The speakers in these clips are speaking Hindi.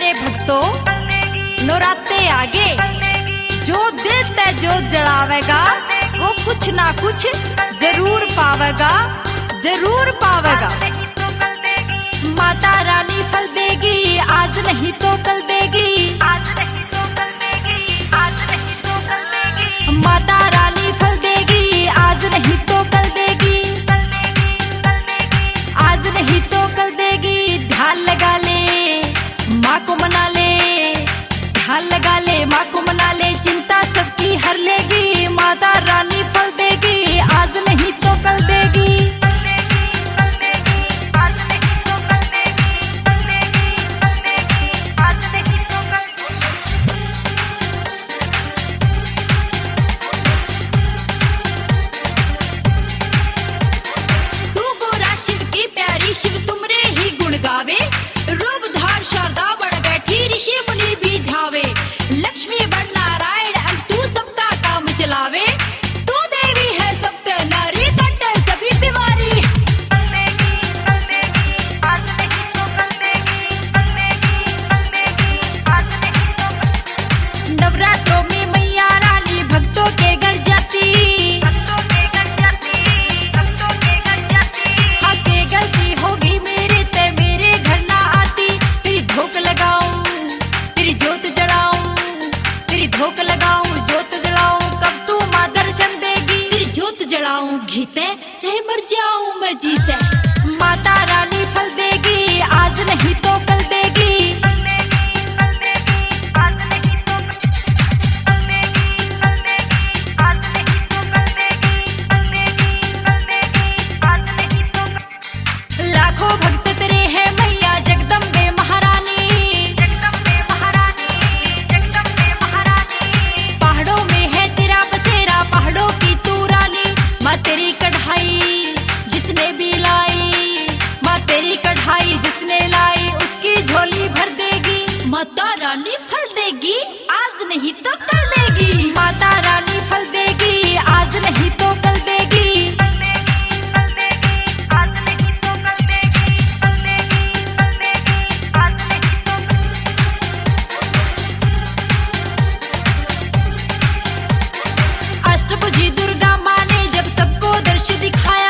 मेरे भक्तों, नवरात्रे आगे जो दिल ते जो जड़ावेगा वो कुछ ना कुछ जरूर पावेगा, जरूर पावेगा। माता रानी फल देगी, आज नहीं तो कल देगी, आज नहीं तो कल देगी, आज नहीं तो कल देगी। माता रानी फल देगी, आज नहीं तो कल देगी, आज नहीं तो कल देगी। ध्यान लगा ले माँ को मना ले, ध्यान लगा ले माँ को मना ले, चिंता सबकी हर लेगी। माता रानी फल देगी, आज नहीं तो कल देगी। शिव तुमरे ही गुण गावे, रूप धार शारदा बड़ बैठी, ऋषि मुनि भी ध्यावे। लक्ष्मी बड़ नारायण तू सबका काम चलावे, तू देवी है सप्त नारी, कट सभी बीमारी। नवरात्रों में मैया रानी भक्तों के घर जाती, धोक लगाऊं जोत जलाऊं, कब तू मां दर्शन देगी। तेरी जोत जलाऊं घीते, चाहे मर जाऊं मैं जीते। माता रानी फल देगी, आज नहीं तो कल देगी, आज नहीं तो कल देगी, आज नहीं तो कल देगी, आज नहीं तो कल। लाखों भक्त तेरे हैं मैया जगदम्बे महारानी, तेरी कढ़ाई जिसने भी लाई, माँ तेरी कढ़ाई जिसने लाई, उसकी झोली भर देगी। माता रानी फल देगी, आज नहीं तो कल देगी। माता रानी फल देगी, आज नहीं तो कल देगी, आज नहीं तो कल देगी, आज नहीं तो कल। अष्टभुजी दुर्गा माँ ने जब सबको दर्श दिखाया,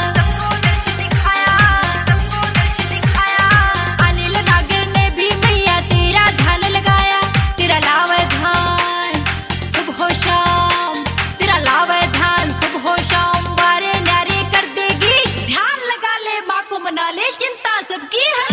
अनिल नागर ने भी मैया तेरा ध्यान लगाया। तेरा लावे ध्यान सुबह शाम, तेरा लावे ध्यान सुबह शाम, बारे न्यारे कर देगी। ध्यान लगा ले माँ को मना ले, चिंता सबकी हर